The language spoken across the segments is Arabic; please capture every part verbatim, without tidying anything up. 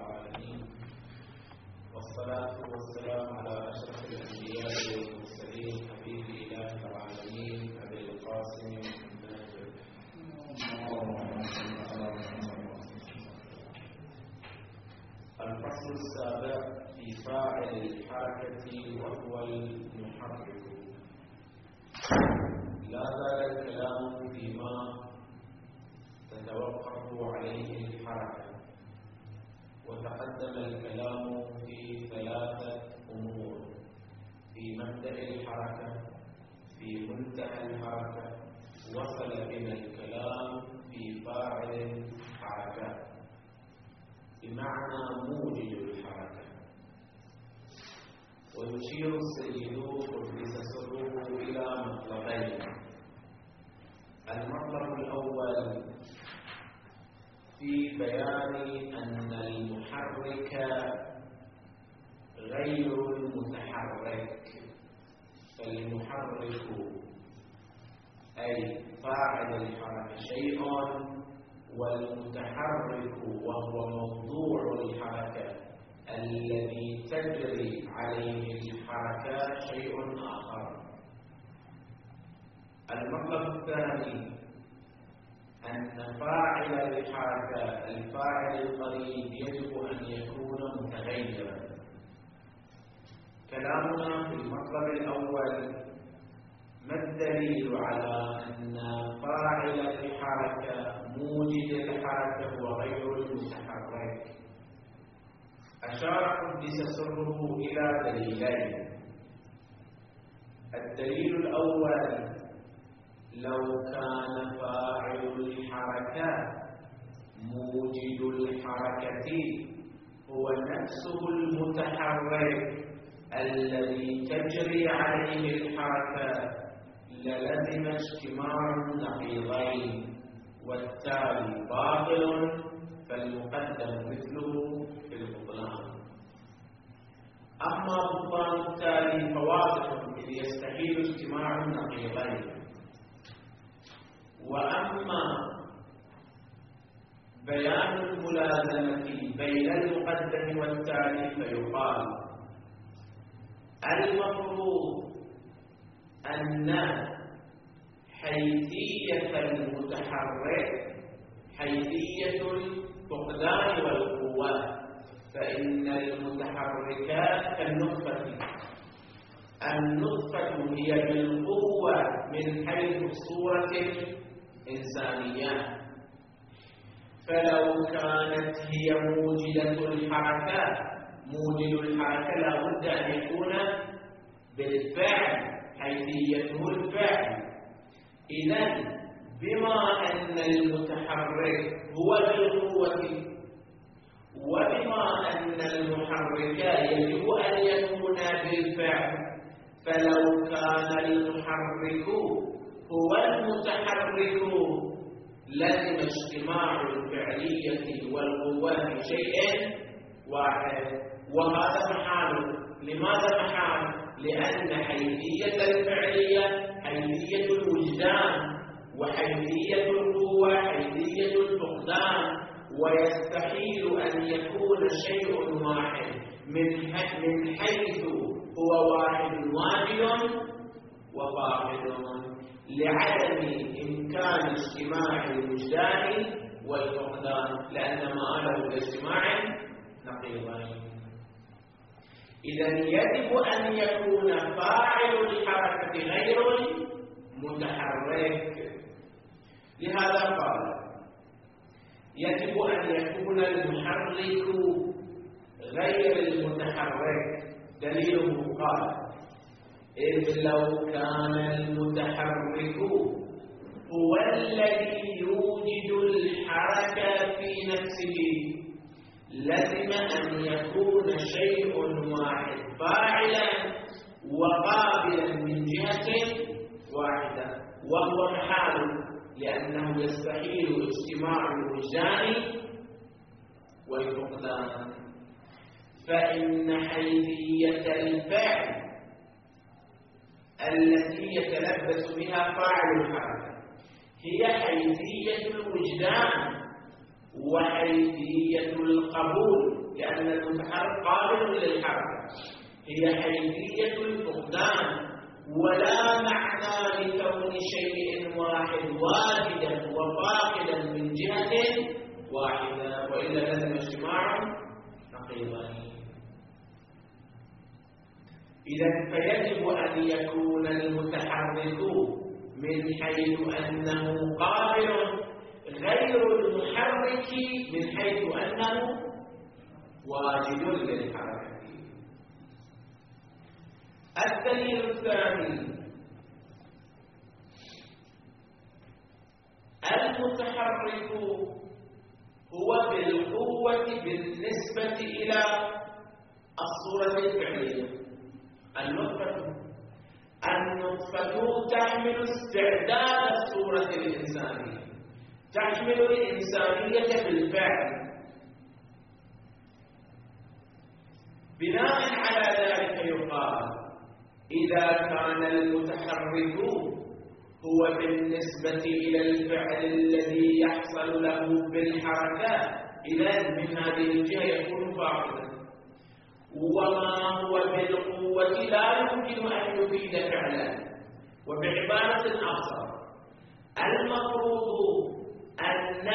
العالمين، والصلاة والسلام على أشرف الأنبياء والمرسلين حبيب إله العالمين أبي القاسم الناجر. الفصل السابع في فاعل الحركة وهو المحرك. لا زال الكلام فيما تتوقف عليه الحركة، وتقدم الكلام في ثلاثة أمور: في مبدأ الحركة، في منتهى الحركة، وصل بنا الكلام في فاعل الحركة بمعنى موجد الحركة. ويشير السيد قدس سره إلى مطلبين: المطلب الأول في بيان أن المحرك غير المتحرك، فالمحرك أي فاعل الحركة شيء، والمتحرك وهو موضوع الحركة الذي تجري عليه الحركة شيء آخر. المطلب الثاني أن فاعل الحركة الفاعل القريب يجب أن يكون متغيرا. كلامنا في المطلب الأول: ما الدليل على أن فاعل الحركة موجد الحركة وغير المتحرك؟ أشار قدس سره إلى دليلين. الدليل الأول: لو كان فاعل الحركة موجد الحركة هو نفسه المتحرك الذي تجري عليه الحركة للزم اجتماع النقيضين، والتالي باطل، فالمقدم مثله في البطلان. أما بطلان التالي فواضح إذ يستحيل اجتماع النقيضين. وأما بيان الملازمة بين المقدم والتالي فيقال: المفروض أن حيثية المتحرك حيثية الفقدان والقوة، فإن المتحركات كالنطفة، النطفة هي بالقوة من حيث الصورة الإنسانية، فلو كانت هي موجدة الحركة موجد الحركة لا بد أن يكون بالفعل حيثيته الفعل. إذن بما أن المتحرك هو بالقوة، وبما أن المحرك يجب أن يكون بالفعل، فلو كان المحرك هو المتحرك لازم اجتماع الفعلية والقوة في شيء واحد، وهذا محال. لماذا محال؟ لأن حيثية الفعلية حيثية الوجدان، وحيثية القوة حيثية الفقدان، ويستحيل أن يكون شيء واحد من حيث هو واحد واجد وفاقد، لعدم إمكان اجتماع الوجدان والفقدان، لأن مآله الاجتماع نقيضين. إذن يجب أن يكون فاعل الحركة غير المتحرك. لهذا قال: يجب أن يكون المحرك غير المتحرك. دليله قال: إذ لو كان المتحرك هو الذي يوجد الحركة في نفسه لازم أن يكون شيء واحد فاعلا وقابلا من جهة واحدة، وهو محال، لأنه يستحيل اجتماع الوجدان والفقدان. فإن حيثية الفعل التي يتلبس بها فاعل الحركة هي حيثية الوجدان وحيثية القبول لأن المتحرك قابل للحركة، هي حيثية الفقدان، ولا معنى لكون شيء واحد واجدا وفاقدا من جهة واحدة، وإلا لازم اجتماع نقيضين. إذا فيجب أن يكون المتحرك من حيث أنه قابل غير المحرك من حيث أنه واجد للحركة. الدليل الثاني: المتحرك هو بالقوة بالنسبة إلى الصورة الفعلية. النطفة النطفة تحمل استعداد الصورة الإنسانية، تحمل الإنسانية بالفعل. بناء على ذلك يقال إذا كان المتحرك هو بالنسبة إلى الفعل الذي يحصل له بالحركات، إذا من هذه الجهة يكون فاقدا. وما هو بالقوة لا يمكن أن يفيد فعلا. وبعبارة أخرى، المفروض أن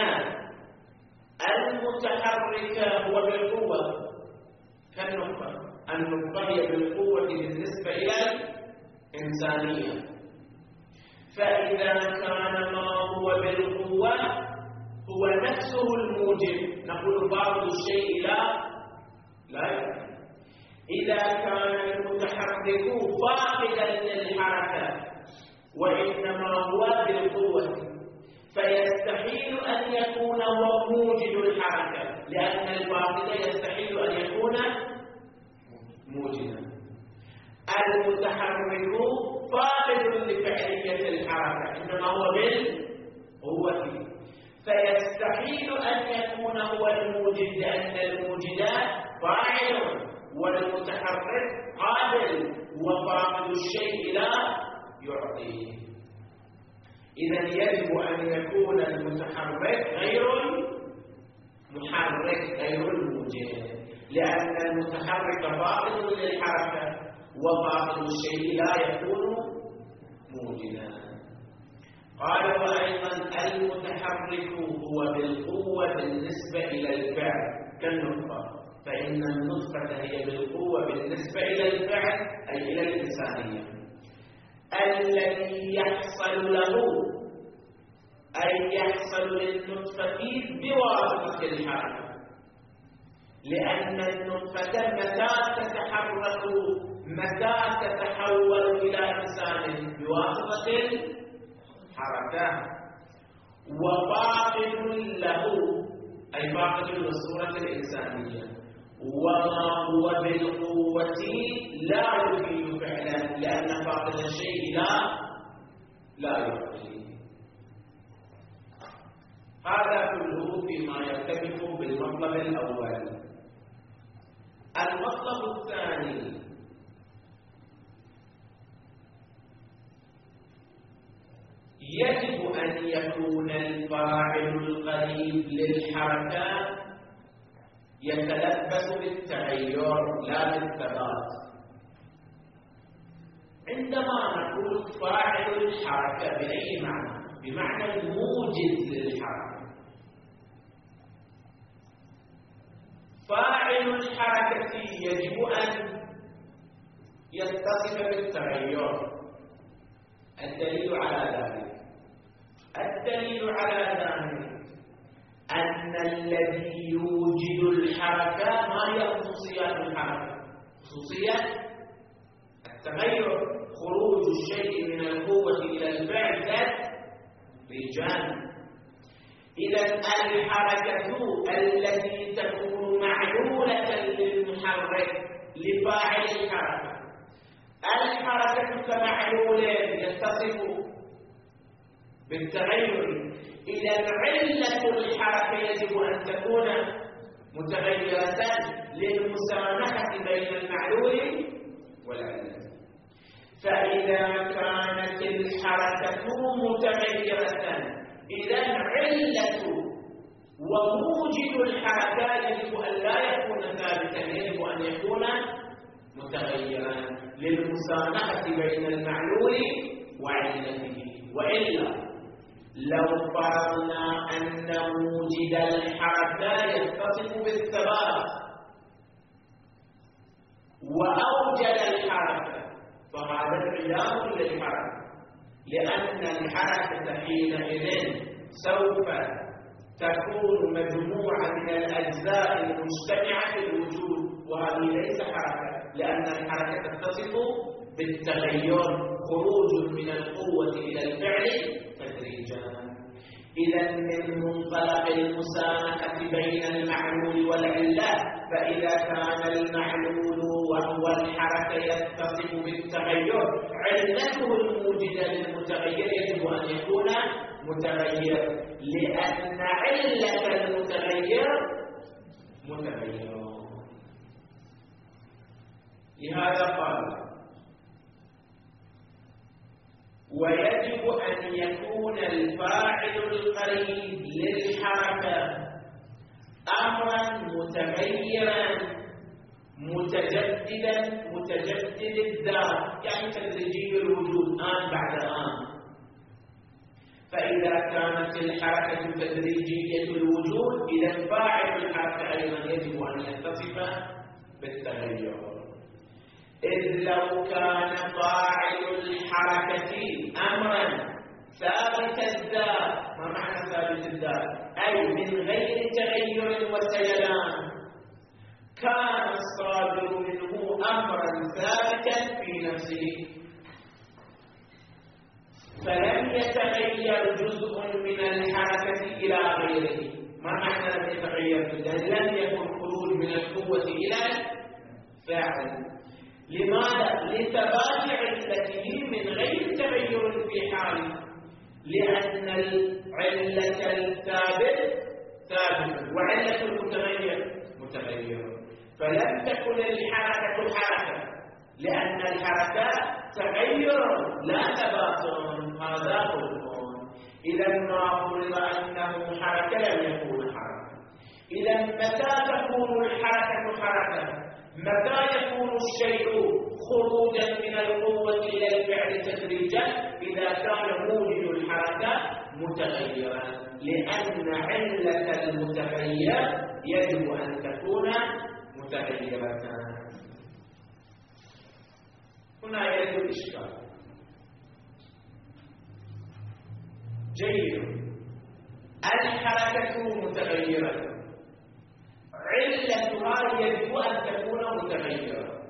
المتحرك هو بالقوة كالنقطة، النقطة هي بالقوة بالنسبة إلى الإنسانية. فإذا كان ما هو بالقوة هو نفسه الموجب، نقول بعض الشيء لا لا يمكن. إذا كان المتحرك فاقدا للحركة وإنما هو بالقوة، فيستحيل أن يكون هو موجد الحركة، لأن الفاقد يستحيل أن يكون موجدا. المتحرك فاقد لفعلية الحركة، إنما هو بالقوة، فيستحيل أن يكون هو الموجد، لأن الموجدات فاعل والمتحرك قابل، وفاقد الشيء لا يعطيه. إذا يجب أن يكون المتحرك غير المحرك غير الموجد، لأن المتحرك فاقد للحركة وفاقد الشيء لا يكون موجدا. قال وأيضا المتحرك هو بالقوة بالنسبة إلى الفعل كالنطفة، فإن النطفة هي بالقوة بالنسبة إلى الفعل أي إلى الإنسانية. الذي يحصل له أي يحصل للنطفة بواسطة الحركة، لأن النطفة متى تتحرك متى تتحول إلى إنسان بواسطة الحركة. وفاقد له أي فاقد للصورة الإنسانية، وما هو بالقوة لا يفيد فعلا، لأن فاقد الشيء لا لا يعطي. هذا كله فيما يرتبط بالمطلب الأول. المطلب الثاني: يجب أن يكون الفاعل القريب للحركات يتلبس بالتغير لا بالثبات. عندما نقول فاعل الحركة بأي معنى؟ بمعنى الموجد للحركة. فاعل الحركة يجب أن يتصف بالتغير. الدليل على ذلك الدليل على ذلك أن الذي يوجد الحركة ما هي خصوصيات الحركة؟ خصوصية التغير، خروج الشيء من القوة إلى الفعل ذات رجال. إذا الحركة التي تكون معلولة للمحرك لفاعل الحركة، الحركة كمعلول يتصف بالتغير. إذا علة الحركة يجب أن تكون متغيرة للمسامحة بين المعلول والعلة. فإذا كانت الحركة متغيرة إذا علة وموجد الحركات يجب أن لا يكون ثابتا، يجب أن يكون متغيرا للمسامحة بين المعلول وعلته. وإلا لو فرضنا أن موجد الحركة يتصف بالثبات وأوجد الحركة، فهذا انعدام للحركة، لأن الحركة حينئذ سوف تكون مجموعة من الأجزاء المجتمعة في الوجود، وهذه ليس حركة، لأن الحركة تتصف بالتغير، خروج من القوة إلى الفعل تدريجا. إذا من منطلق المسامحة بين المعلول والعلة، فإذا كان المعلول وهو الحركة يتصف بالتغير، علته الموجدة للمتغير يجب أن يكون متغير، لأن علة المتغير متغير. لهذا قال: ويجب أن يكون الفاعل القريب للحركة أمرا متغيرا متجددا متجدد الذات، يعني تدريجي الوجود آن بعد آن. فإذا كانت الحركة تدريجية الوجود، إذا فاعل الحركة أيضا يجب أن يتصف بالتغير. إذ لو كان فاعل الحركة أمرا ثابت الذات، ما معنى ثابت الذات؟ أي من غير تغير وسيلان، كان الصادر منه أمرا ثابتا في نفسه، فلم يتغير جزء من الحركة إلى غيره. ما معنى لم يتغير؟ لم يكن خروج من القوة إلى فاعل. لماذا؟ لثبات علته من غير تغير في حاله، لأن العلة الثابت ثابت وعلة المتغير متغير، فلم تكن الحركة حركة، لأن الحركة تغير لا ثبات، هذا قلنا. إذا ما فرض أنه حركة لم يكون حركة. إذا متى تكون الحركة حركة؟ متى يكون الشيء خروجا من القوة إلى الفعل تدريجا؟ إذا كان موجد الحركة متغيرا، لأن علة المتغير يجب أن تكون متغيرة. هنا يرد الإشكال. جيد، الحركة متغيرة، علتها يجب أن تكون متغيرة.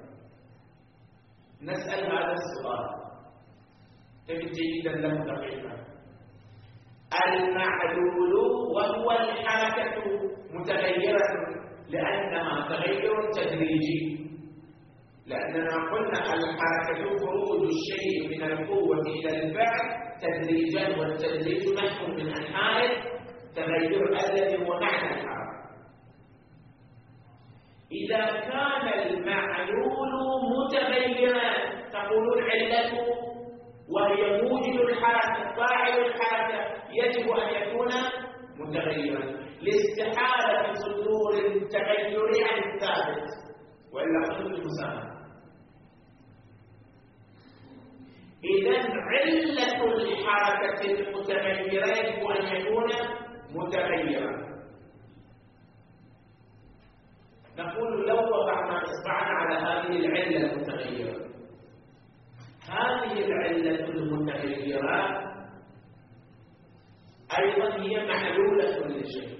نسأل هذا السؤال، تجد جيدا له دقيقة. المعلول وهو الحركة متغيرة لأنها تغير تدريجي، لأننا قلنا الحركة خروج الشيء من القوة إلى الفعل تدريجا، والتدريج نحو من أنحاء التغير الذي هو معنى الحركة. إذا كان المعلول متغيرا تقولون علته وهي موجد الحركة فاعل الحركة يجب أن يكون متغيرا لاستحالة صدور التغير عن الثابت، وإلا حدود المساهمة. إذا علة الحركة المتغيرة يجب أن يكون متغيرا. نقول لو وضعنا إصبعنا على هذه العلة المتغيرة، هذه العلة المتغيرة أيضا هي معلولة للشيء،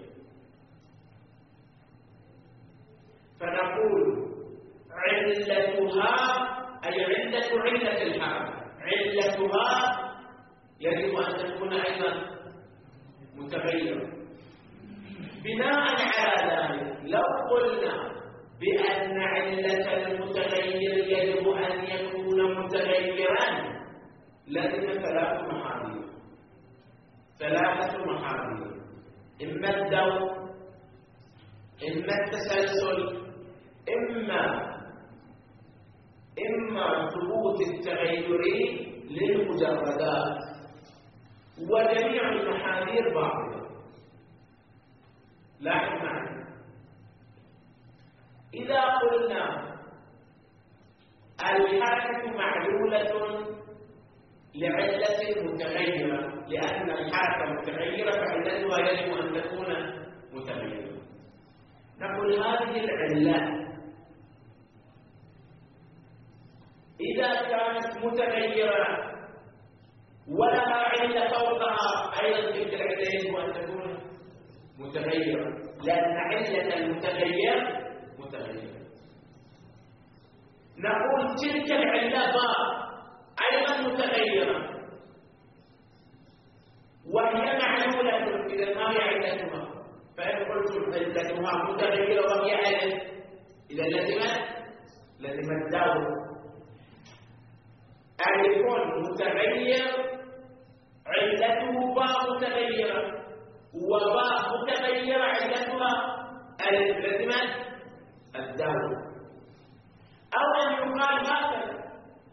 فنقول علتها أي علة علة الحركة، علتها يجب أن تكون أيضا متغيرة. بناء على ذلك لو قلنا بأن علة المتغير يجب أن يكون متغيرا لدينا ثلاث محاذير ثلاثة محاذير إما الدور، إما التسلسل، إما إما ثبوت التغير للمجردات، وجميع المحاذير باطلة. لاحظ معي، إذا قلنا الحركة معلولة لعلة متغيرة، لأن الحركة متغيرة فعلتها يجب أن تكون متغيرة، نقول هذه العلة إذا كانت متغيرة ولها علة فوقها أيضا تلك العلة يجب أن تكون متغيرة، لأن علة المتغير متغيرة. نقول تلك العلة باء أيضا متغيرة وهي معلولة، إذا ما هي علتها؟ فإن قلت علتها متغيرة وهي علة، إذا لزمت لزم الدور أن يكون متغير علته باء متغيرة وباء متغيرة علتها ألف، لزمت الدور. أو أن يقال هكذا،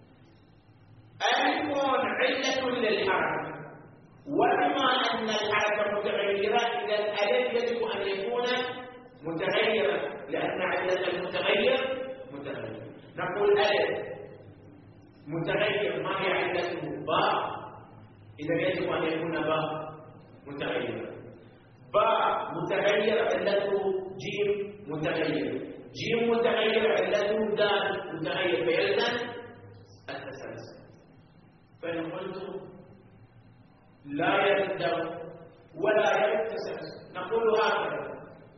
أن يكون علة للحركة وبما أن الحركة متغيرة إذا الألف يجب أن يكون متغيرا، لأن علة المتغير متغير. نقول ألف متغير، ما هي علته؟ باء، إذا يجب أن يكون باء متغير. باء متغير علته جيم متغير، جيم متغير علته دال متغير، فيلزم التسلسل. فإن قلت لا يلزم ولا يتسلسل نقول هكذا: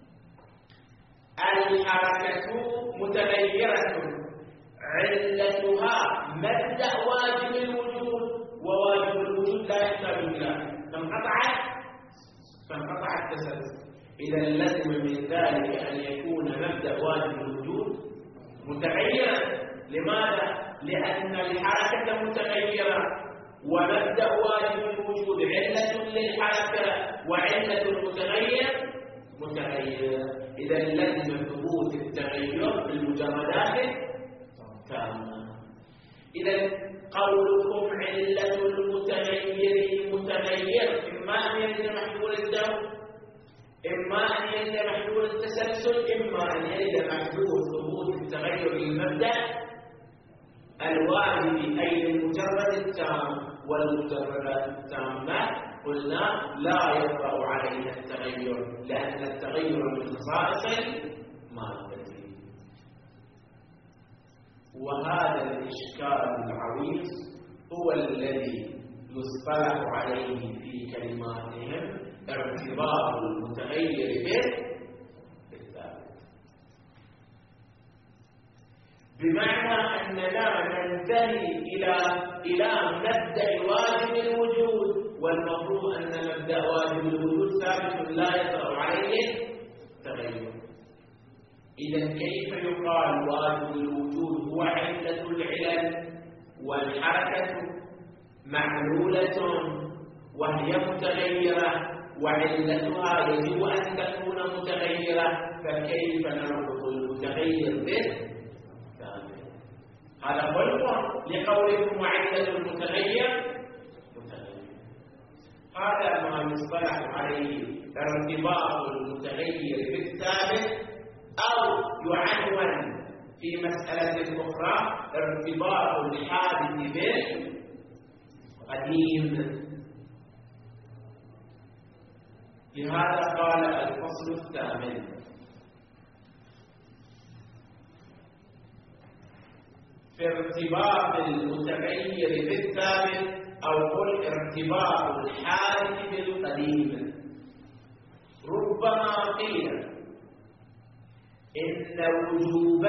الحركة متغيرة علتها مبدأ واجب الوجود، وواجب الوجود لا يحتاج إلى فانقطع فانقطع التسلسل. إذا لازم من ذلك أن يكون مبدأ واجب الوجود متغيرا. لماذا؟ لأن الحركة متغيرة ومبدأ واجب الوجود علة للحركة وعلة المتغير متغيرة. إذا لازم ثبوت التغير في المجردات تامة. إذا قولكم علة المتغير متغير إما أن يلزم محلول الدور، إما أن يلزم محلول التسلسل، إما أن يلزم محلول ثبوت التغير للمبدأ الواجب أي المجرد التام. والمجردات التامة قلنا لا يطرأ عليها التغير، لأن التغير من خصائص المادة. وهذا الإشكال العويص هو الذي يصطلح عليه في كلماتهم ارتباط المتغير بالثابت، بمعنى أننا ننتهي إلى إلى مبدأ واجب الوجود، والمفروض أن مبدأ واجب الوجود ثابت لا يطرأ عليه تغير. إذا كيف يقال واجب الوجود هو علة العلل والحركة معلولة وهي متغيرة وعلتها يجب أن تكون متغيرة، فكيف نربط المتغير به؟ هذا خلق لقولكم وعلة المتغير متغير. هذا ما يصطلح عليه ارتباط المتغير بالثابت، أو يعنون في مسألة أخرى ارتباط الحادث بالقديم. لهذا قال الفصل الثامن: في ارتباط المتغير بالثابت، أو قل ارتباط الحادث بالقديم. ربما قيل إن وجوب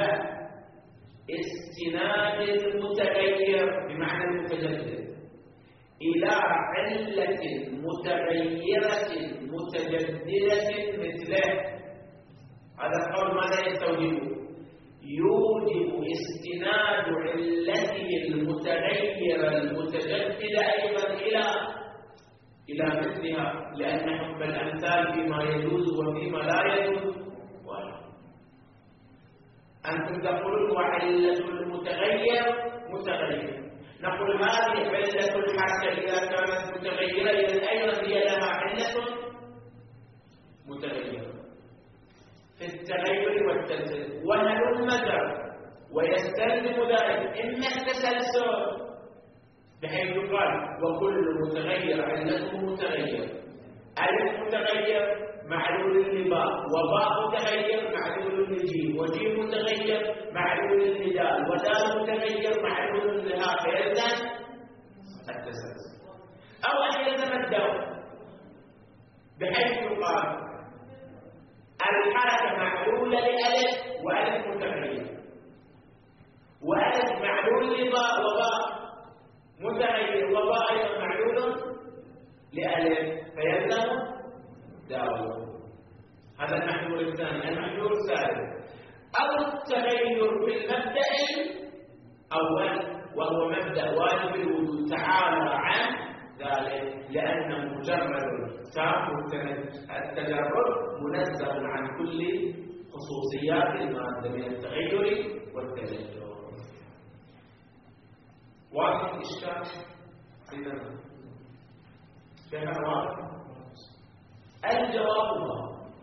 استناد المتغير بمعنى المتجدد إلى علة متغيرة متجددة مثله، هذا القول ماذا يستوجب؟ يوجب استناد علته المتغيرة المتجددة أيضا إلى إلى مثلها، لأن حكم الأمثال فيما يجوز وفيما لا يجوز واحد. أنتم تقولون وعلة المتغير متغير، نقول هذه علة الحركة إذا كانت متغيرة إذا أيضا هي لها علة متغيرة. في التغير والتسلسل، وهلم جرا، ويستلزم ذلك إما التسلسل بحيث قال وكل متغير علته متغير، ألف متغير معلول لباء، وباء متغير معلول لجيم، وجيم متغير معلول لدال، ودال متغير معلول لها، فيلزم التسلسل. أو أن يلزم الدور بحيث يقال الحركة معلولة لألف وألف متغير، وألف معلول لباء وباء متغير، وباء أيضا معلول لألف، فيلزم داور. هذا المحلول الثاني. المحلول الثالث أو التغير في المبدأ الأول، وهو مبدأ واجب الوجود تعالى عن ذلك، لأن مجرد تام التجرد منزه عن كل خصوصيات المادة من التغير والتجدد. واضح الإشكال؟ إذن شيخنا واضح؟ الجواب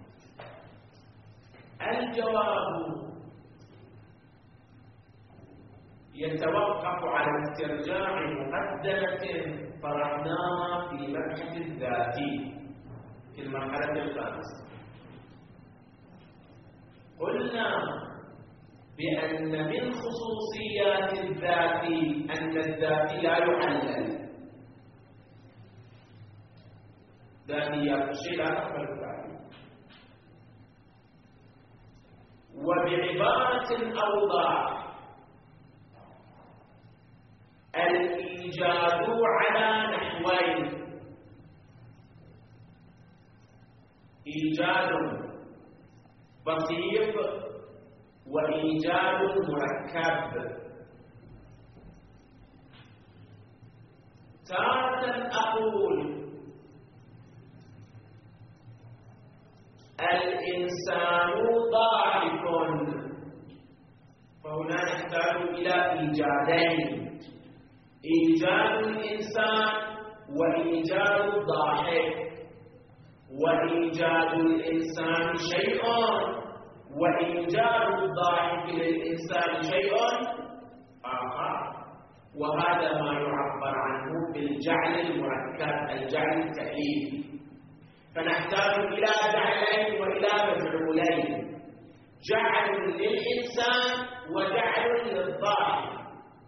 الجواب يتوقف على استرجاع مقدمة طرحناها في مبحث الذاتي في المرحلة الخامسة. قلنا بأن من خصوصيات الذات أن الذات لا يعلل، ذاتيات الشيء لا تقبل التعليل. وبعبارة أوضح، الإيجاد على نحوين: إيجاد بسيط وإيجاد مركب. تارة أقول الإنسان ضاحك، فهنا نحتاج إلى إيجادين: إيجاد الإنسان وإيجاد الضاحك. وإيجاد الإنسان شيء وإيجاد الضاحك للإنسان شيء آخر، وهذا ما يعبر عنه بالجعل المركب، الجعل التأليفي. فنحتاج إلى جعلين وإلى مفعولين: جعل للإنسان وجعل للضاحك.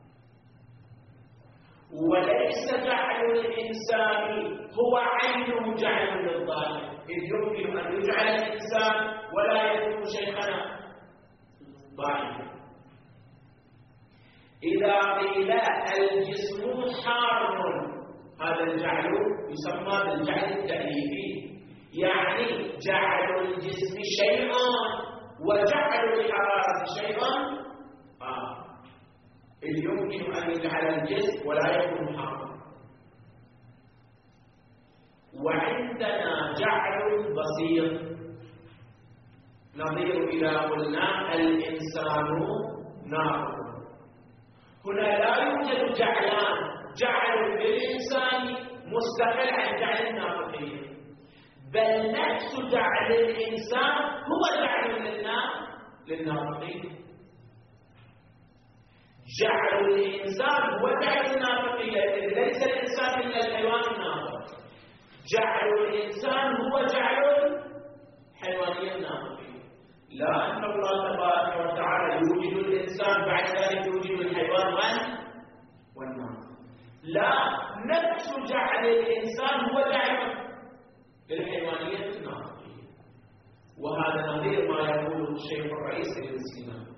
وليس جعل الإنسان هو عينه جعل للضاحك، إذ يمكن أن يجعل الإنسان ولا يكون شيخنا ضاحكا. إذا قيل الجسم حار، هذا الجعل يسمى بالجعل التأليفي، يعني جعل الجسم شيئا وجعل الحرارة شيئا آه. إذ يمكن أن يجعل الجسم ولا يكون حارا. وعندنا جعل بسيط نظير إذا قلنا الإنسان ناطق. هنا لا يوجد جعلان: جعل للإنسان مستقل عن جعل الناطقين، بل نفس جعل الإنسان هو جعل للناطقين. جعل الإنسان هو جعل الناطقين، ليس الإنسان إلا الحيوان الناطق. جعل الإنسان هو جعل الحيوانية الناطقين، لا أن الله تبارك وتعالى يوجد الإنسان بعد ذلك يوجد الحيوان والناطق. لا، نفس جعل الإنسان هو جعل للحيوانية الناطقية. وهذا نظير ما يقوله الشيخ الرئيس ابن سينا: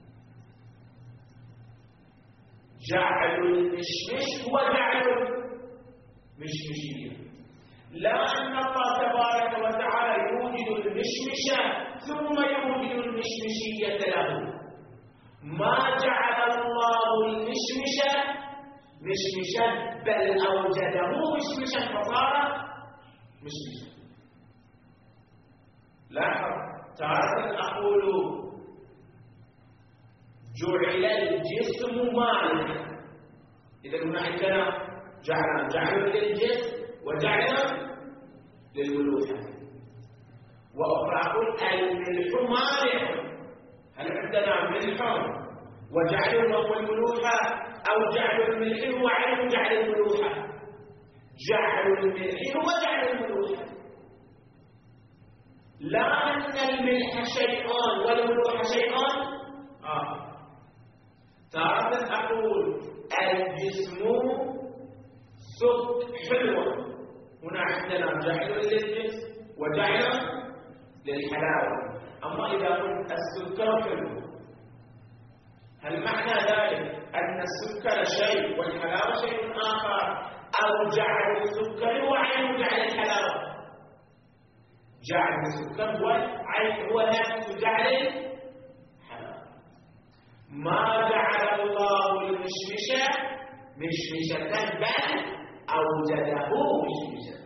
جعل المشمش هو جعل مشمشية. لا أن الله تبارك وتعالى يوجد المشمشة ثم يوجد المشمشية له. ما جعل الله المشمشة مشمشا، بل أوجده مشمشا فصار مشمشا. لاحظ، تارة أقول جعل الجسم مالكا، إذا هنا عندنا جعل جعل للجسم وجعل للملوحة. وأخرى أقول الملح مالح. هل عندنا ملح وجعله هو الملوحة، أو جعل الملح هو عين جعل الملوحة؟ جعل الملح هو جعل الملوحة، لا أن الملح شيئان والملوحة شيئان آه. تارة أقول الجسم سك حلوة، هنا عندنا جعل للجسم وجعل للحلاوة. أما إذا قلت السكر حلو، هل معنى ذلك أن السكر شيء والحلاوة شيء آخر، أو جعل السكر هو عين جعل الحلاوة؟ جعل السكر هو عين هو نفس جعل الحلاوة. ما جعل الله المشمشة مشمشة بل أوجده مشمشة.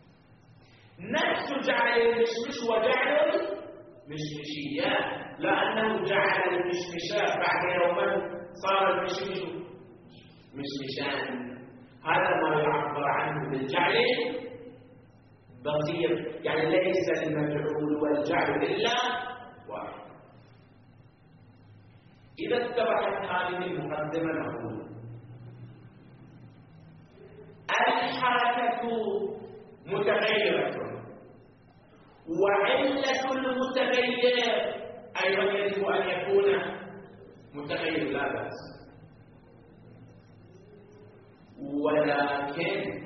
نفس جعل المشمش وجعل المشمشية، لأنه جعل المشمشات بعد يوما صار المشمش مشمشان. هذا ما يعبر عنه بالجعل بصير، يعني ليس المفعول والجعل إلا واحد. إذا اتبعت هذه المقدمة نقول الحركة متغيرة، وعلة المتغير أيضا يجب أن يكون متغير لا بأس، ولكن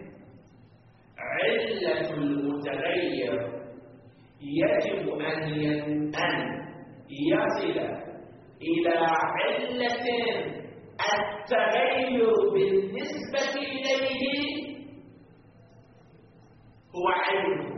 علة المتغير يجب أن يصل إلى علة التغير بالنسبة إليه هو عينه.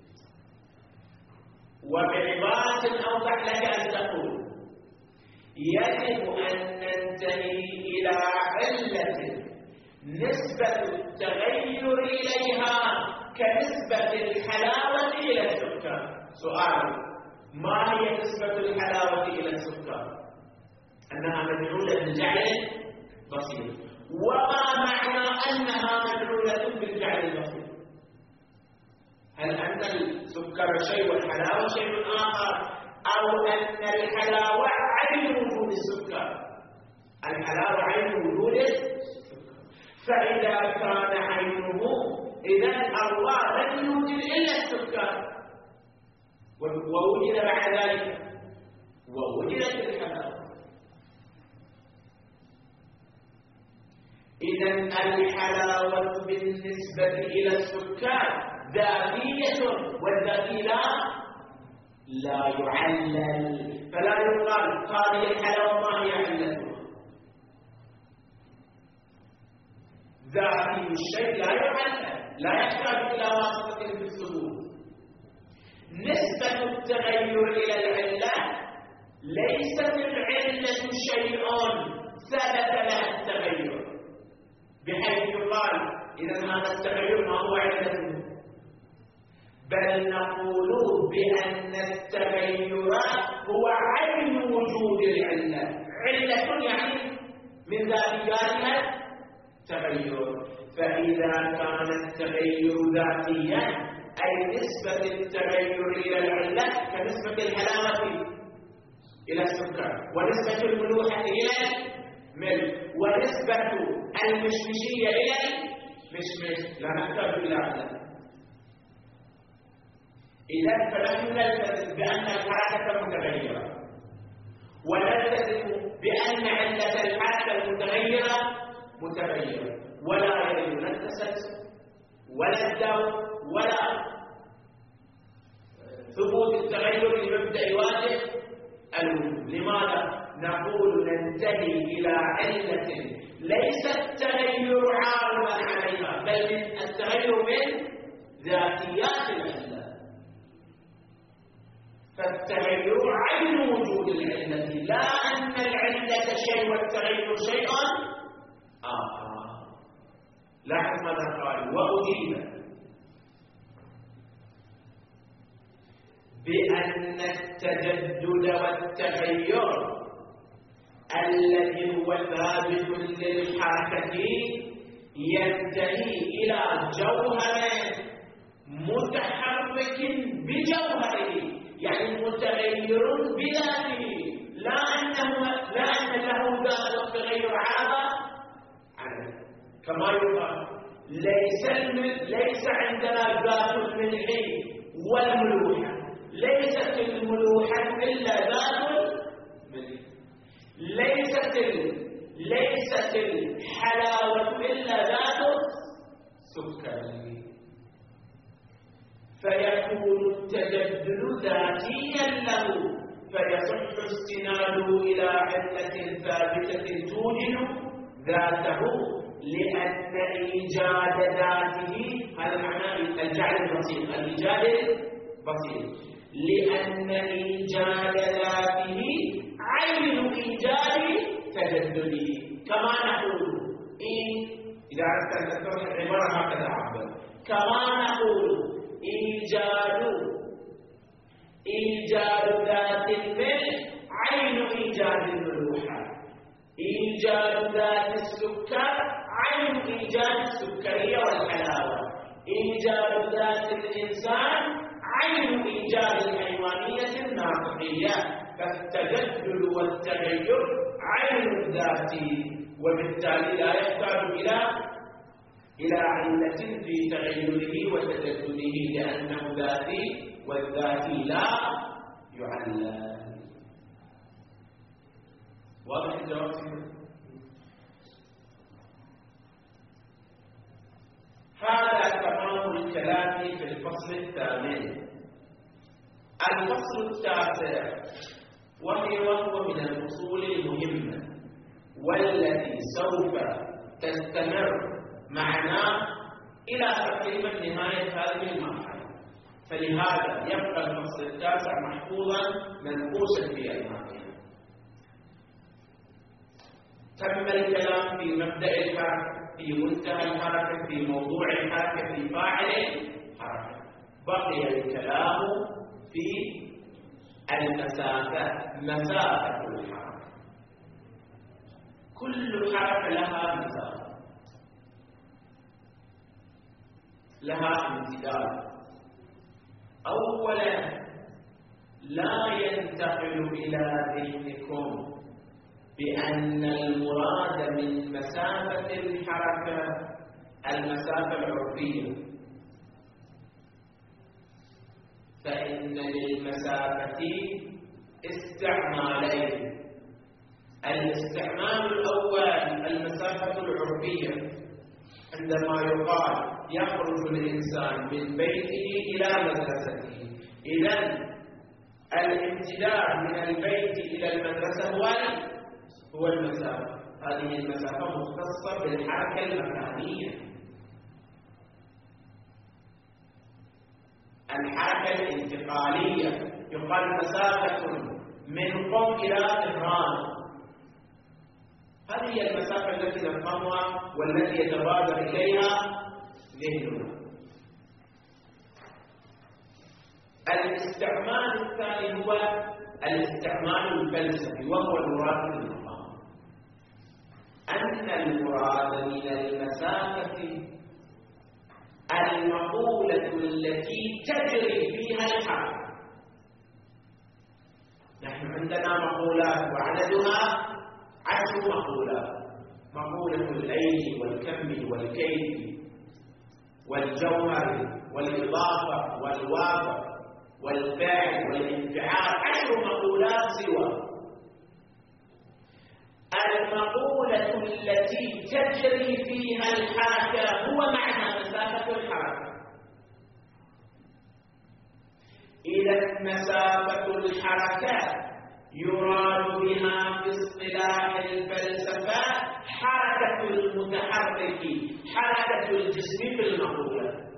وبعبارة أوضح لك أن تقول يجب أن ننتهي إلى علة نسبة التغير إليها كنسبة الحلاوة إلى السكر. سؤال: ما هي نسبة الحلاوة إلى السكر؟ أنها مدعولة بالجعل بسيط. وما معنى أنها مدعولة بالجعل البسيط؟ هل أن السكر شيء والحلاوة شيء آخر، أو أن الحلاوة عين وجود السكر؟ الحلاوة عين وجود السكر، فإذا كان عينه إذن الله لم يوجد إلا السكر، ووجد بعد ذلك ووجدت الحلاوة. إذن الحلاوة بالنسبة إلى السكر ذاتية، والذاتي لا لا يعلل، فلا يقال هذه الحلاوة ما هي علتها. ذاتي الشيء لا يعلل، لا يحتاج إلى واسطة في الثبوت. نسبة التغير إلى العلة ليست العلة شيئا ثبت لها التغير بحيث يقال إذا هذا التغير ما هو علته، بل نقول بأن التغير هو عين وجود العلة. علة يعني من ذاتياتها تغير، فإذا كان التغير ذاتيا أي نسبة التغير إلى العلة كنسبة الحلاوة إلى السكر، ونسبة الملوحة إلى الملح، ونسبة المشمشية إلى المشمش، لا نحتاج إلى علة. إذا فنحن نلتزم بأن الحركة متغيرة، ونلتزم بأن علة الحركة المتغيرة متغيرة، ولا يجوز لا التسلسل ولا الدور ولا ثبوت التغير لمبدأ واجب الوجود. لماذا؟ نقول ننتهي إلى علة ليس التغير عارضا عليها، بل من التغير من ذاتيات العلة. فالتغير عين وجود العلة، لا أن العلة شيء والتغير شيئا آخر. لاحظ ماذا قال: وأجيب بأن التجدد والتغير الذي هو ثابت للحركة ينتهي إلى جوهر متحرك بجوهره، يعني متغير بذاته، لا أنه لا أن له ذات والتغير عاد عنه. كما يقال ليس ليس عندنا ذات الملح والملوحة، ليست الملوحة إلا ذات الملح، ليست ليست الحلاوة إلا ذات السكر، فيكون التجدد ذاتيا له، فيصح استناده إلى علة ثابتة توجد ذاته، لأن إيجاد ذاته هذا معنى الجعل البسيط، الإيجاد البسيط، لأن إيجاد ذاته عين إيجاد تجدده. كما نقول إن إذا أردت أن تفهم العبارة هكذا عبر، كما نقول إيجاد إيجاد ذات الملح عين إيجاد الملوحة، إيجاد ذات السكر عين إيجاد السكرية والحلاوة، إيجاد ذات الإنسان عين إيجاد الحيوانية الناطقية. فالتجدد والتغير عين الذات، وبالتالي لا يحتاج إلى إلى علة في تغيره وتجدده، لأنه ذاتي والذاتي لا يعلل. واضح الجواب؟ هذا تمام الكلام في الفصل الثامن. الفصل التاسع وهي وهو من الفصول المهمة والتي سوف تستمر معنا إلى تقريبا نهاية هذه المرحلة، فلهذا يبقى الفصل التاسع محفوظا منقوشا في أذهاننا. تم الكلام في مبدأ الحركة، في منتهى الحركة، في موضوع الحركة، في فاعل الحركة. بقي الكلام في المسافة، مسافة الحركة. كل حركة لها مسافة، لها امتداد. أولا لا ينتقل إلى ذهنكم بأن المراد من مسافة الحركة المسافة العرفية، فإن للمسافة استعمالين. الاستعمال الأول المسافة العرفية، عندما يقال يخرج الإنسان من بيته إلى مدرسته، إذن الامتداد من البيت إلى المدرسة هو هو المسافة. هذه المسافة مختصة بالحركة المكانية. الحركة الانتقالية يقال مسافة من قم إلى طهران، هذه هي المسافة التي نفهمها والتي يتبادر إليها ذهننا. الاستعمال الثاني هو الاستعمال الفلسفي، وهو المراد بالمقام. أن المراد من المسافة المقولة التي تجري فيها الحركة. نحن عندنا مقولات وعددها عشر مقولات: مقولة الأيدي والكم والكيف والجوهر والإضافة والواقع والفاعل والانفعال، عشر مقولات سوى. المقولة التي تجري فيها الحركة هو معنى مسافة الحركة. إذا مسافة الحركة يراد بها في اصطلاح الفلسفة حركة المتحرك، حركة الجسم في المقولة،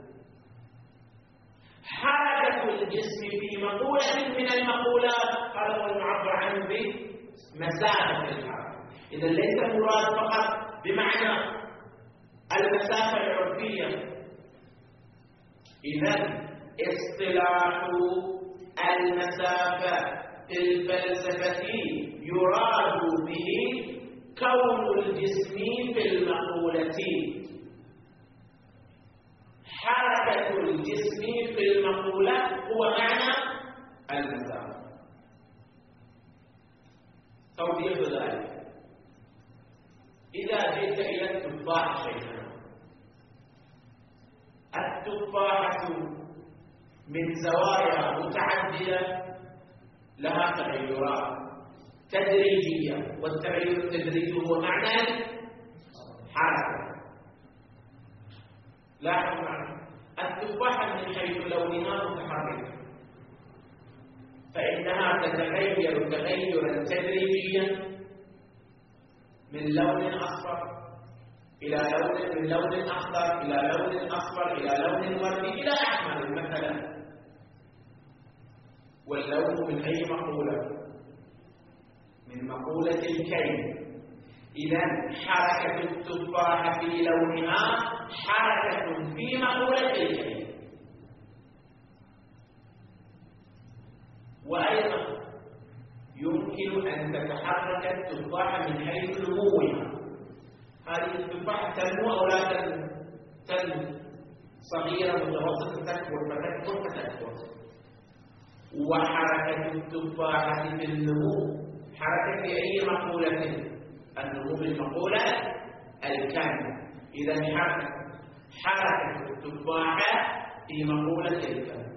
حركة الجسم في مقولة من المقولات، هذا هو المعبر عنه بمسافة الحركة. إذا ليس المراد فقط بمعنى المسافة العرفية. إذا اصطلاح المسافة في الفلسفة يراد به كون الجسم في المقولة حركة الجسم في المقولة هو معنى المسافة. توضيح ذلك: إذا جئت إلى التفاح شيئا، التفاحة من زوايا متعددة لها تغيرات تدريجية، والتغير التدريجي هو معنى حركة. لاحظ معنا التفاحة من حيث لونها متحركة، فإنها تتغير تغيرا تدريجيا من لون أصفر إلى لون، من لون أخضر إلى لون أصفر إلى لون وردي إلى أحمر مثلا. واللون من أي مقولة؟ من مقولة الكي. إذن حركة التفاحة في لونها حركة في مقولة الكي. وأيضا يمكن أن تتحرك التفاحة من حيث نموها. هذه التفاحة تنمو أو لا تنمو؟ تنمو، صغيرة متوسطة، تكبر فتكبر فتكبر. وحركة التفاحة في النمو حركة في أي مقولة؟ النمو بالمقولة الكاملة. إذا حركة حركة التفاحة في مقولة الكاملة.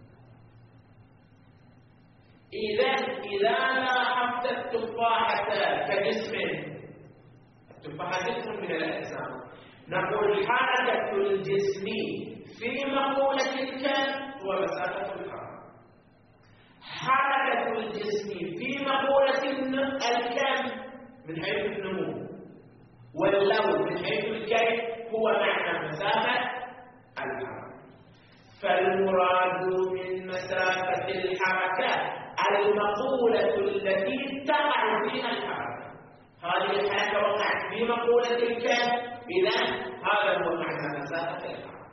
إذا إذا لاحظت التفاحة كجسم، التفاحة جسم من الأجسام، نقول حركة الجسم في مقولة الكم هو مسافة الحركة. حركة الجسم في مقولة الكم من حيث النمو، واللون من حيث الكيف هو معنى مسافة الحركة. فالمراد من مسافة الحركة المقولة التي تقع فيها الحركة. هذه الحركة وقعت في مقولة الكم، إذن هذا هو معنى مسافة الحركة.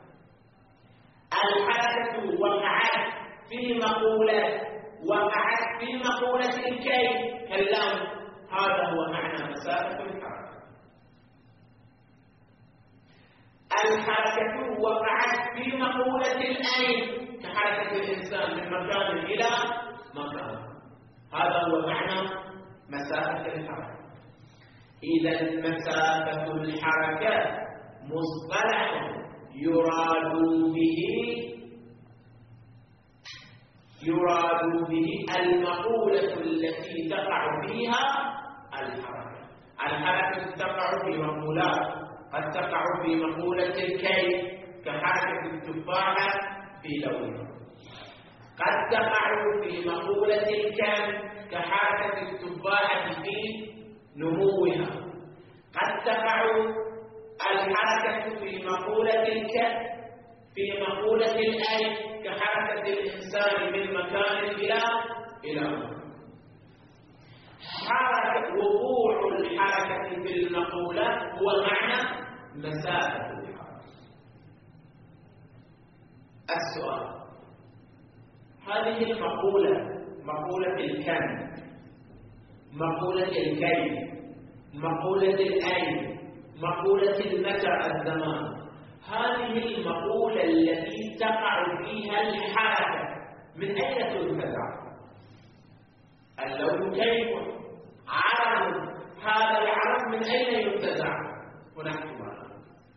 الحركة وقعت في مقولة وقعت في مقولة الكي كاللون، هذا هو معنى مسافة الحركة. الحركة وقعت في مقولة الأين كحركة الإنسان من مكان إلى مكان، هذا هو معنى مسافة الحركة. إذا مسافة الحركة مصطلح يراد به يراد به المقولة التي تقع فيها الحركة. الحركة تقع في مقولات، قد تقع في مقولة الكي كحركة التفاحة في لونها، قد تقع في مقولة الكم كحركة التفاحة في نموها، قد تقع الحركة في مقولة الكم في مقولة الأي كحركة الإنسان من مكان إلى إلى مكان. حركة وقوع الحركة في المقولة هو معنى مسافة الحركة. السؤال: هذه المقولة مقولة الكم، مقولة الكي، مقولة الأين، مقولة المتى الزمان، هذه المقولة التي تقع فيها الحركة من أين تنتزع؟ اللون كيف؟ عرض، هذا العرض من أين ينتزع؟ هناك احتمال.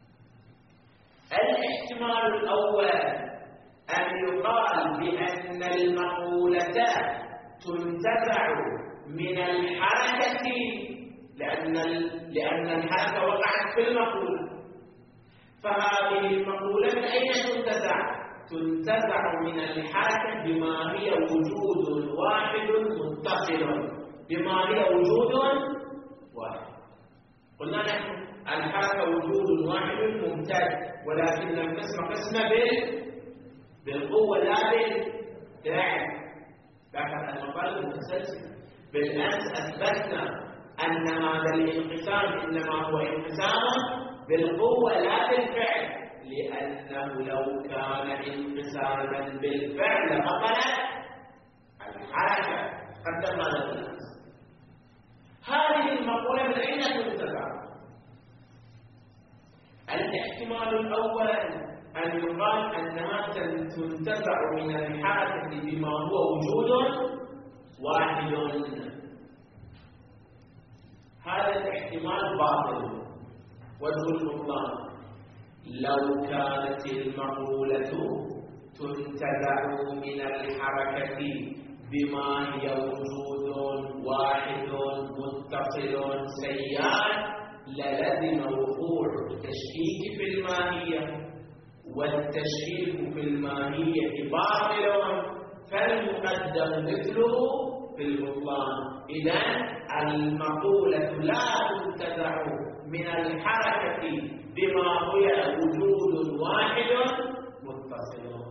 الاحتمال الأول أن يقال بأن المقولة تنتزع من الحركة لأن لأن الحركة وقعت في المقولة، فهذه المقولة من أين تنتزع؟ تنتزع من الحركة بما هي وجود واحد متصل، بما هي وجود واحد. قلنا نحن الحركة وجود واحد ممتد، ولكن القسم قسم بالقوة لا بالفعل، لكن المقال متسلسل. بالأمس أثبتنا أن هذا الانقسام إنما هو انقسام بالقوة لا بالفعل، لأنه لو كان انقساما بالفعل لبطلت الحركة. قدمنا هذا الأمس. هذه المقولة من أين تنتزع؟ الاحتمال الأول أن يقال تنتزع من الحركة بما هو وجود واحد. هذا الاحتمال باطل. وجه البطلان: لو كانت المقولة تنتزع من الحركة بما هي وجود واحد متصل سيان للزم وقوع التشكيك في الماهية، والتشكيك في الماهية باطل، فالمقدم مثله في البطلان. إذن المقولة لا تنتزع من الحركة بما هي وجود واحد متصل.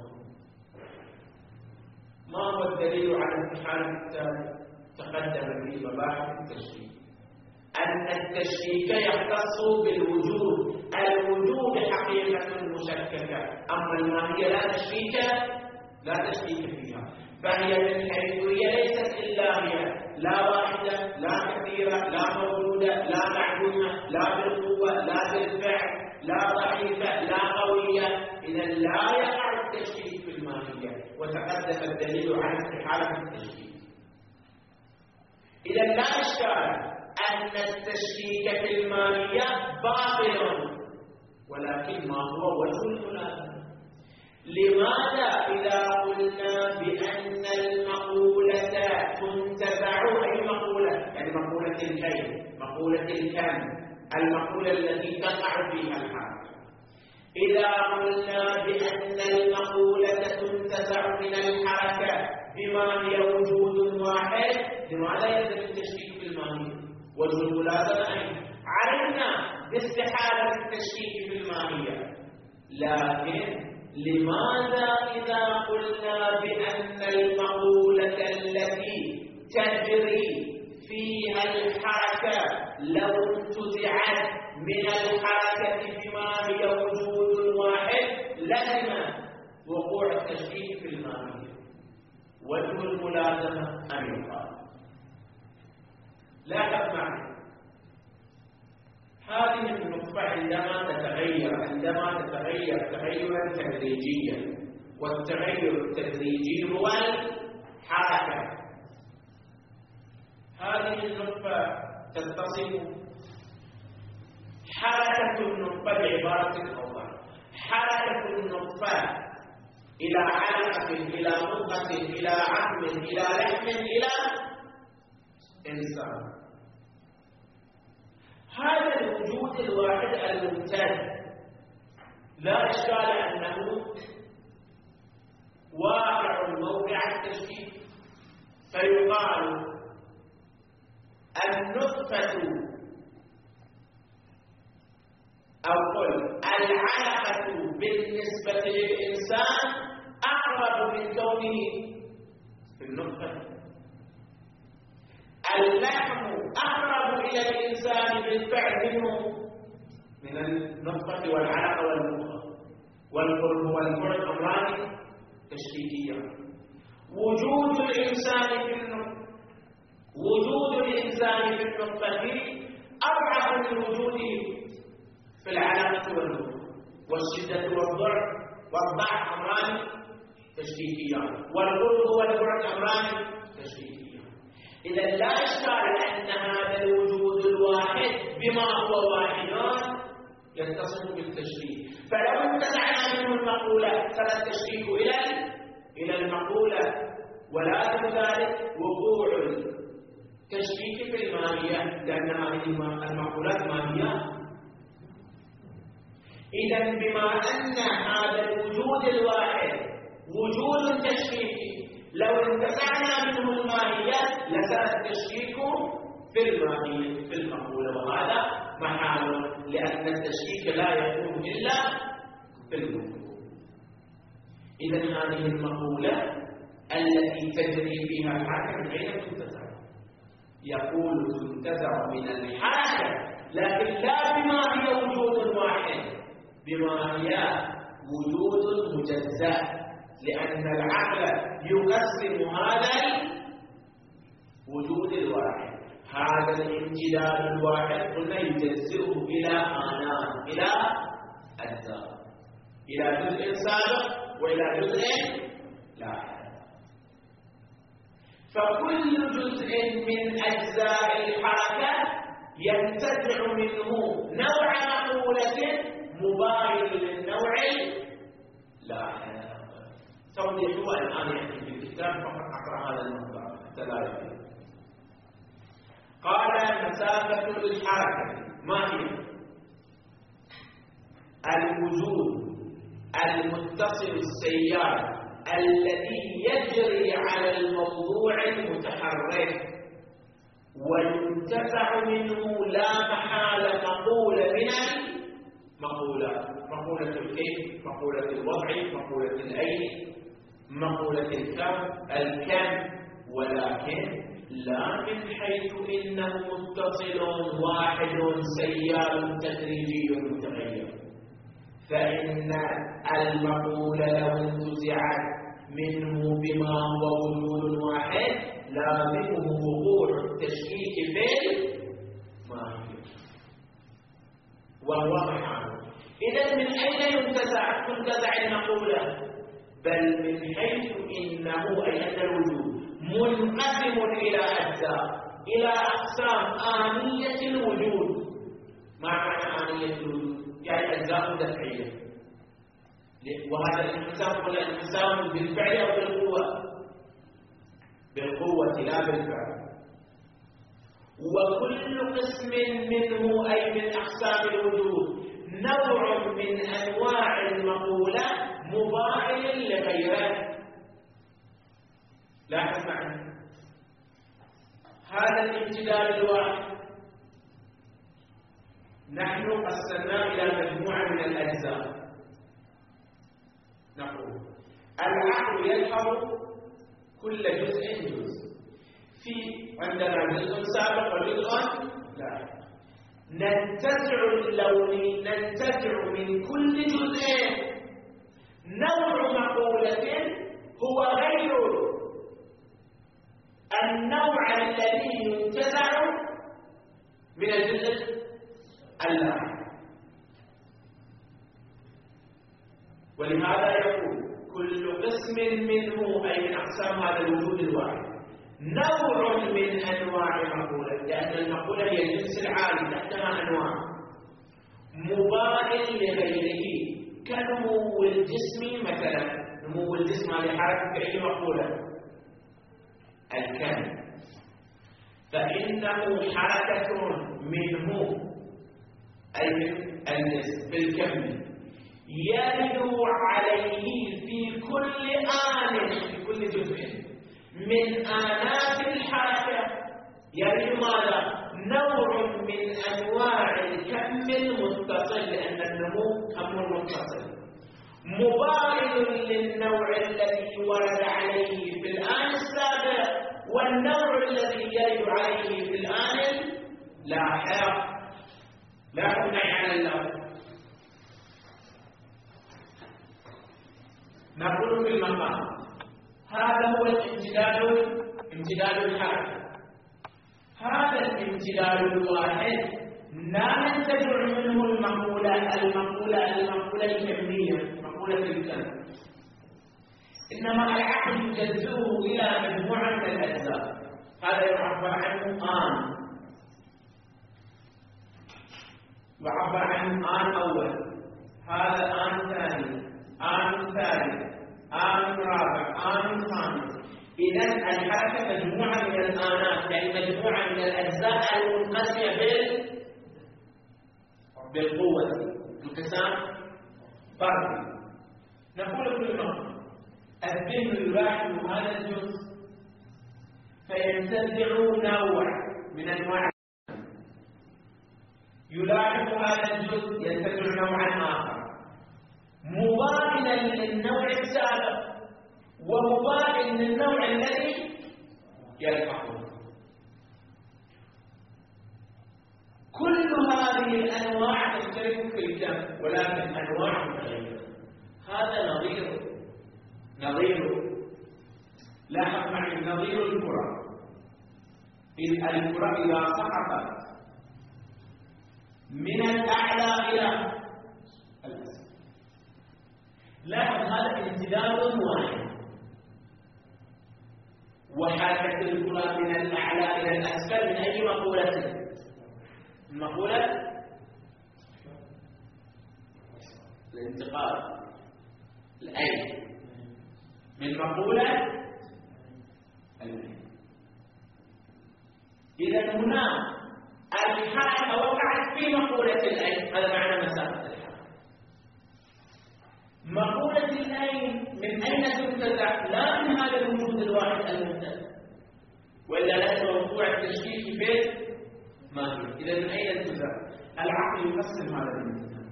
ما هو الدليل على اتحاد التالي؟ تقدم في مباحث التشكيك أن التشكيك يختص بالوجود، الوجود حقيقة مشككة، أما الماهية لا تشكيك لا تشكيك فيها، فهي من حيث هي ليست إلا هي، لا واحدة لا كثيرة لا موجودة لا معدومة، لا بالقوة لا بالفعل، لا ضعيفة لا قوية، إذا لا يقع التشكيك في الماهية، وتقدم الدليل على استحالة التشكيك. إذا لا إشكال أن التشكيك في الماهية باطل، ولكن ما هو وجه الملازمة؟ لماذا إذا قلنا بأن المقولة تنتزع، أي مقولة؟ يعني مقولة الكيف، مقولة الكم، المقولة التي تقع فيها الحركة. إذا قلنا بأن المقولة تنتزع من الحركة بما هي وجود واحد، لماذا يلزم التشكيك في الماهية؟ وجه الملازمة عرفنا باستحالة التشكيك في الماهية، لكن لماذا إذا قلنا بأن المقولة التي تجري فيها الحركة لو انتزعت من الحركة بما هي وجود واحد لزم وقوع التشكيك في الماهية؟ وجه الملازمة أن يقال. لاحظ معي هذه النقطة عندما تتغير عندما تتغير تغيرا تدريجيا، والتغير التدريجي هو الحركة. هذه النقطة تتصف حركة النقطة بعبارة أوضح: حركة النقطة إلى علقة إلى مضغة إلى عظم إلى لحم إلى إنسان. هذا الوجود الواحد الممتد لا إشكال أنه واقع موقع التشكيك، فيقال النطفة أو قل العلقة بالنسبة للإنسان أقرب من كونه في النطفة، اللحم أقرب إلى الإنسان بالفعل منه من النطفة والعلقة والمضغة، والقرب والبعد أمران تشكيكيان. وجود الإنسان في النطفة وجود الإنسان في النطفة أضعف من وجوده في العلقة والمضغة، والشدة والضعف والضعف أمران تشكيكيان، والقرب والبعد أمران تشكيكيان. إذا لا إشكال أن هذا الوجود الواحد بما هو واحد يتصف بالتشكيك، فلو انتزعنا منه المقولة فلا التشكيك إلى إلى المقولة، ولازم ذلك وقوع التشكيك في الماهية، لأن هذه المقولات ماهية. إذا بما أن هذا الوجود الواحد وجود تشكيكي، لو انتزعنا منه الماهية لكان التشكيك في الماهية في المقولة، وهذا محال، لأن التشكيك لا يكون إلا في المقولة. إذا هذه المقولة التي تجري فيها الحركة من أين تنتزع؟ يقول تنتزع من الحركة، لكن لا بما هي وجود واحد، بما هي وجود مجزأ، لأن العقل يقسم هذا الوجود الواحد، هذا الامتداد الواحد قلنا يجزئه إلى آنان، إلى أجزاء، إلى جزء سابق وإلى جزء لا حياة. فكل جزء من أجزاء الحركة ينتزع منه نوع مقولة مباين للنوع لا حياة. توضيحه الآن يأتي في الكتاب، فقط أقرأ هذا المقطع حتى لا يفهم. قال مسافة الحركة ما هي؟ الوجود المتصل السيار الذي يجري على الموضوع المتحرك وينتزع منه لا محالة مقولة من المقولات، مقولة الكيف، مقولة الوضع، مقولة الأين، مقولة الكم الكم، ولكن لا من حيث إنه متصل واحد سيار تدريجي متغير، فإن المقولة لو انتزعت منه بما هو وجود واحد لازمه وقوع التشكيك في الماهية وهو محال. إذن من أين ينتزع تنتزع المقولة؟ بل من حيث إنه أي أن الوجود منقسم إلى أجزاء، إلى أقسام آنية الوجود. ما معنى آنية الوجود؟ يعني أجزاء دفعية، وهذا الانقسام هو الانقسام بالفعل أو بالقوة؟ بالقوة لا بالفعل. وكل قسم منه أي من أقسام الوجود نوع من أنواع المقولة مباين لغيره. لاحظ معي هذا الامتداد الواحد نحن قسمناه إلى مجموعة من الأجزاء. نقول العقل يلحظ كل جزء جزء، في عندنا جزء سابق وجزء لاحق. ننتزع اللون ننتزع من كل جزء نوع مقولة هو غير النوع الذي ينتزع من الجزء اللاحق. ولهذا يقول كل قسم منه أي من أقسام هذا الوجود الواحد نوع من أنواع مقولة، لأن المقولة هي الجنس العالي تحتها أنواع مباين لغيره، كنمو الجسم مثلا. نمو الجسم هذه حركة في أي مقولة؟ الكم، فإنه حركة منه أي من الجسم بالكم يرد عليه في كل آن، في كل جزء من آنات الحركة يرد ماذا؟ نوع من أنواع الكم المتصل، لأن النمو كم متصل مباين للنوع الذي ورد عليه في الآن السابق والنوع الذي يرد عليه في الآن اللاحق. لا تمنع عن الله. نقول في المقام هذا هو الامتداد، امتداد الحركة. هذا الامتداد الواحد لا ننتزع منه المقولة المقولة المقولة الكمية، مقولة الكم، إنما العقل يجزئه إلى مجموعة من الأجزاء. هذا يعبر عنه آن، يعبر عنه آن أول، هذا آن ثاني، آن ثالث، آن رابع، آن خامس. إذن الحركة مجموعة من الآنات، يعني مجموعة من الأجزاء المنقسمة بال بالقوة، انقسام فردي. نقول كل مرة الذهن الواحد هذا الجزء فينتزع نوع من أنواع، يلاحظ هذا الجزء ينتزع نوعا آخر مباينا للنوع السابق ومباين للنوع الذي يلحقه. كل هذه الأنواع تشترك في الكم، ولكن أنواع متغيرة. هذا نظير نظير لاحظ معي نظير الكرة. إذ الكرة إذا سقطت من الأعلى إلى الأسفل لاحظ هذا امتداد واحد. وحركة الكرة من الأعلى إلى الأسفل من أي مقولة؟ المقولة الانتقال الأي من مقولة المين. إذا هنا الحركة وقعت في مقولة الأي، هذا معنى مسافة الحركة. مقولة الأي من أين تنتزع؟ لا من هذا الوجود الواحد المنتزع، وإلا لازم موضوع التشكيك في ما هي. إذا من أين تنتزع؟ العقل يقسم هذا الانتزاع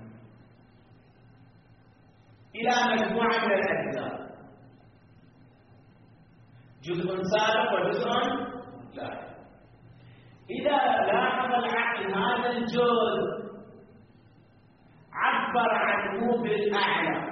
إلى مجموعة من الأجزاء، جزء سابق وجزء لاحق. إذا لاحظ العقل هذا الجزء عبر عنه بالأعلى،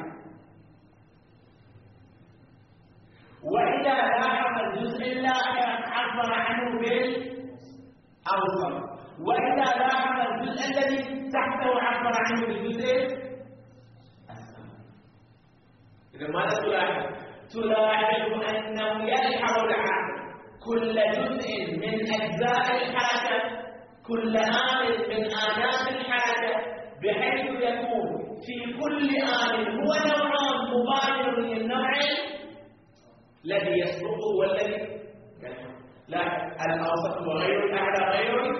وإذا لاحظ الجزء اللاحق عبر عنه بالأوسط، وإذا لاحظ الجزء الذي تحته عبر عنه بالجزء الأسفل. إذا ماذا تلاحظ؟ تلاحظ أنه يلحظ العقل كل جزء من أجزاء الحركة، كل آن من آنات الحركة، بحيث يكون في كل آن هو نوعان مباشر للنوع الذي يسبقه والذي يلحقه. لا الأوسط وغير الأعلى غير.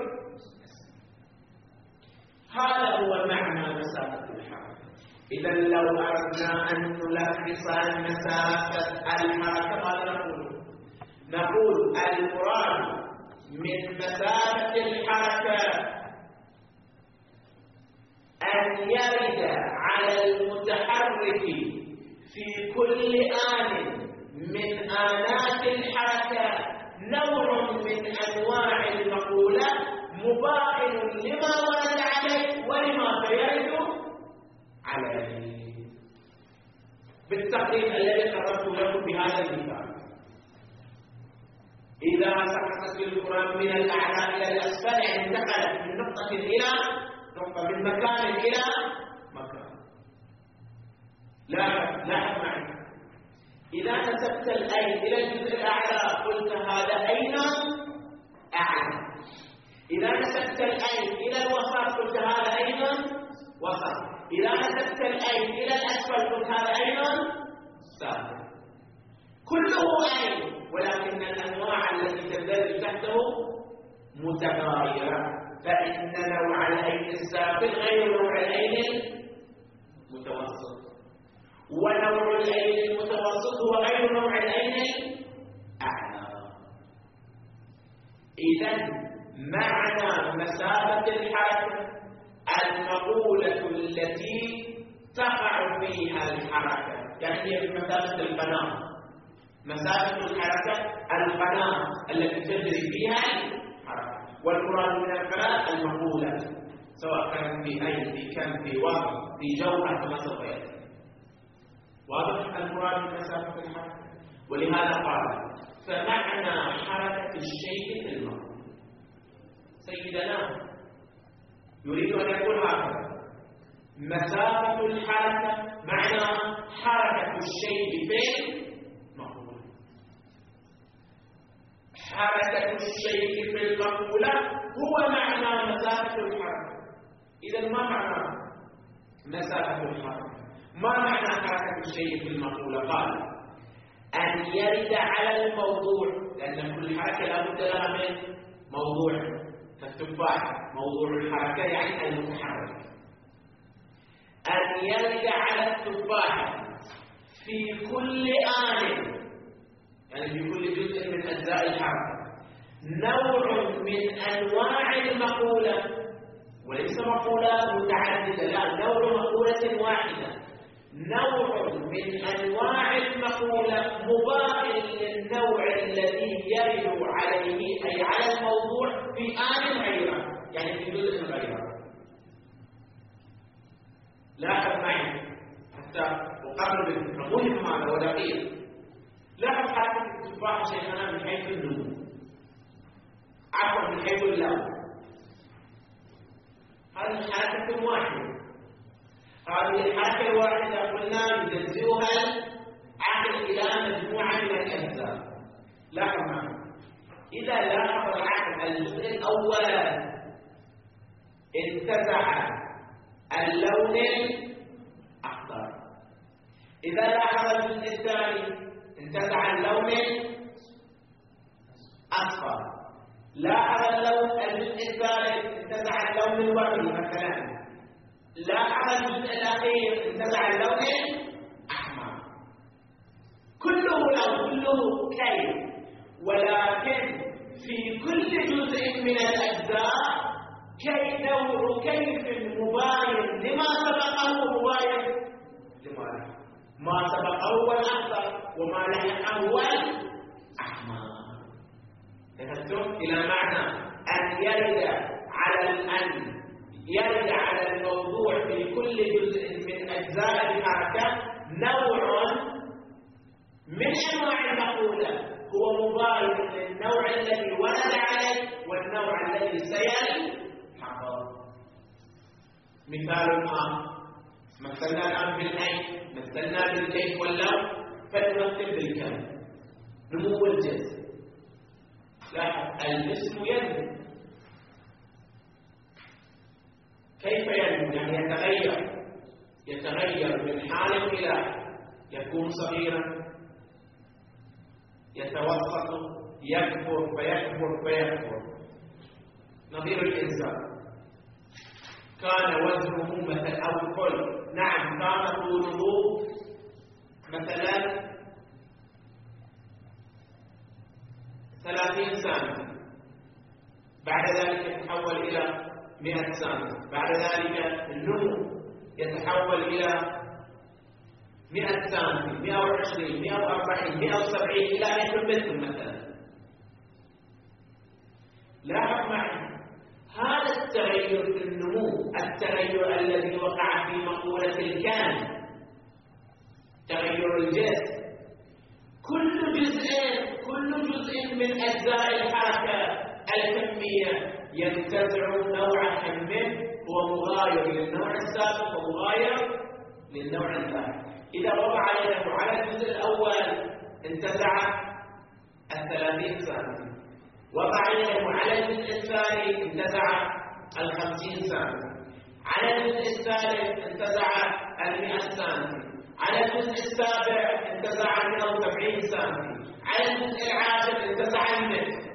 هذا هو معنى مسافة الحركة. إذا لو أردنا أن نلخص مسافة الحركة ماذا نقول؟ نقول المراد من مسافة الحركة أن يرد على المتحرك في كل آن من آنات الحركة نوع من أنواع المقولة مباين لما ورد عليه ولما سيرد عليه. بالتقريب الذي قررت لكم بهذا المثال، إذا سقطت الكرة من الأعلى إلى الأسفل يعني انتقلت من نقطة إلى نقطة، من مكان إلى مكان. لاحظ لاحظ معي، إذا نسبت الأين إلى الجزء الأعلى قلت هذا أين أعلى، إذا نسبت الأين إلى الوسط قلت هذا أين وسط، إذا نسبت الأين إلى الأسفل قلت هذا أين سافل. كله أين، ولكن الأنواع التي تندرج تحته متغايرة، فإن نوع الأين السافل غير نوع الأين المتوسط، ونوع الأين المتوسط هو غير نوع الأين الأعلى. إذن معنى مسافة الحركة المقولة التي تقع فيها الحركة، يعني هي بمسافة القناة. مسافة الحركة القناة التي تجري فيها الحركة، والمراد من القناة المقولة سواء كان في أين في كم في وقت في جوهر كما سوف يأتي. واضح المراد من مسافة الحركة. ولهذا قال فمعنى حركة الشيء في المقولة. سيدنا يريد أن يقول هكذا: مسافة الحركة معنى حركة الشيء في المقولة. حركة الشيء في المقولة هو معنى مسافة الحركة. إذا ما معنى مسافة الحركة؟ ما معنى حركة الشيء في المقولة؟ قال أن يرد على الموضوع، لأن كل حركة لابد لها من موضوع. فالتفاح موضوع الحركة يعني المتحرك. أن يرد على التفاح في كل آن، يعني في كل جزء من أجزاء الحركة، نوع من أنواع المقولة، وليس مقولة متعددة، لا، نوع مقولة واحدة، نوع من أنواع المقولة مباين للنوع الذي يرد عليه أي على الموضوع في آن غيره، يعني في جزء غيره. لاحظ معي حتى أقرب مهم هذا ودقيق. لاحظ حركة التفاح شيئا من حيث النمو، عفوا من حيث اللون، هذه حركة واحدة. هذه الحركة الواحدة قلنا يجزئها العقل إلى مجموعة من الأجزاء. لاحظ معي، إذا لاحظ العقل الجزء الأول انتزع اللون الأخضر، إذا لاحظ الجزء الثاني انتزع اللون الأصفر، لاحظ اللون الجزء الثالث انتزع اللون الوردي مثلا، لاحظ الجزء الأخير انتزع اللون الأحمر. كله لو كله كيف، ولكن في كل جزء من الأجزاء كي نوع كيف مباين لما سبقه مباين لما لحقه، ما سبقه هو الأخضر وما لحقه هو الأحمر. فهمتم؟ إلى معنى أن يرد على الأن يرد على الموضوع في كل جزء من أجزاء الحركة نوع من أنواع المقولة هو مباين للنوع الذي ورد عليه والنوع الذي سيلحقه. مثال آخر، مثلنا الآن بالعين، مثلنا بالكيف واللون، فنمثل بالكم. نمو الجسم، لاحظ الجسم ينمو. كيف ينمو؟ يعني يتغير يتغير من حال إلى حال، يكون صغيرا، يتوسط، يكبر فيكبر فيكبر. نظير الإنسان كان وزنه مثلا أو كل نعم كان طوله مثلا ثلاثين سنة، بعد ذلك يتحول إلى مئة سنة، بعد ذلك النمو يتحول إلى مئة سنة، مئة وعشرين، مئة وأربعين، مئة وسبعين، إلى أن يكون مثل مثلا. لاحظ معي هذا التغير في النمو، التغير الذي وقع في مقولة الكان، تغير الجسم، كل جزء كل جزء من أجزاء الحركة الكمية ينتزع نوعا منه هو مغاير للنوع السابق ومغاير للنوع الثاني. إذا وضع يده على الجزء الأول انتزع الثلاثين سنة، وضع يده على الجزء الثاني انتزع الخمسين سنة، على الجزء الثالث انتزع المئة سنة، على الجزء السابع انتزع مئة وسبعين سنة، على الجزء العاشر انتزع المئة.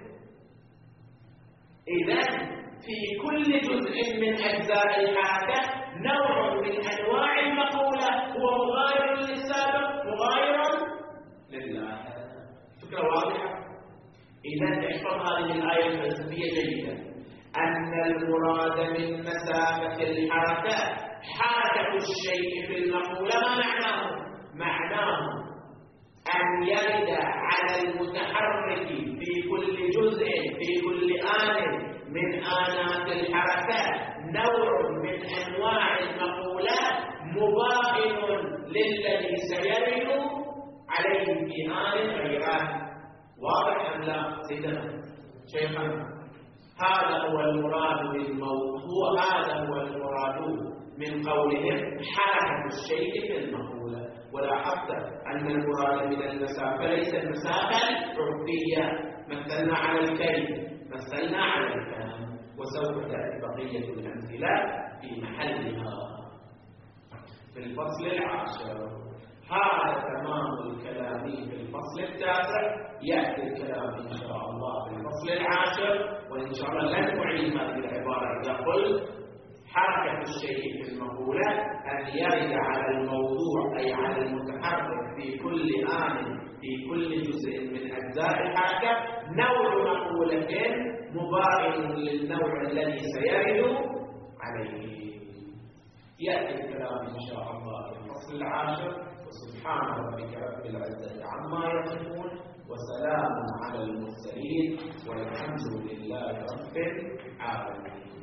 إذن في كل جزء من أجزاء الحركة نوع من أنواع المقولة هو مغاير للسابق مغاير لله. فكرة واضحة؟ إذن احفظ هذه الآية الفلسفية جيدا، أن المراد من مسافة الحركة حركة الشيء في المقولة. ما معناه؟ معناه أن يرد على المتحرك في كل جزء في كل آن من آنات الحركة نوع من أنواع المقولات مباين للذي سيرد عليه في آن غيره. واضح أم لا سيدنا شيخنا؟ هذا هو المراد بالموضوع، هذا هو المراد من قولهم حركة الشيء في المقولة. ولاحظت أن المراد من المسافة ليس المسافة العرفية، مثلنا على الكيف، مثلنا على الكلام، وسوف تأتي بقية الأمثلة في محلها في الفصل العاشر. هذا تمام الكلام في الفصل التاسع، يأتي الكلام إن شاء الله في الفصل العاشر. وإن شاء الله لن أعيد هذه العبارة إذا قلت حركة الشيء في المقولة أن يرد على الموضوع أي على المتحرك في كل آن في كل جزء من أجزاء الحركة نوع مقولة مباين للنوع الذي سيرد عليه. يأتي الكلام إن شاء الله في الفصل العاشر. وسبحان ربك رب العزة عما يصفون وسلام على المرسلين والحمد لله رب العالمين.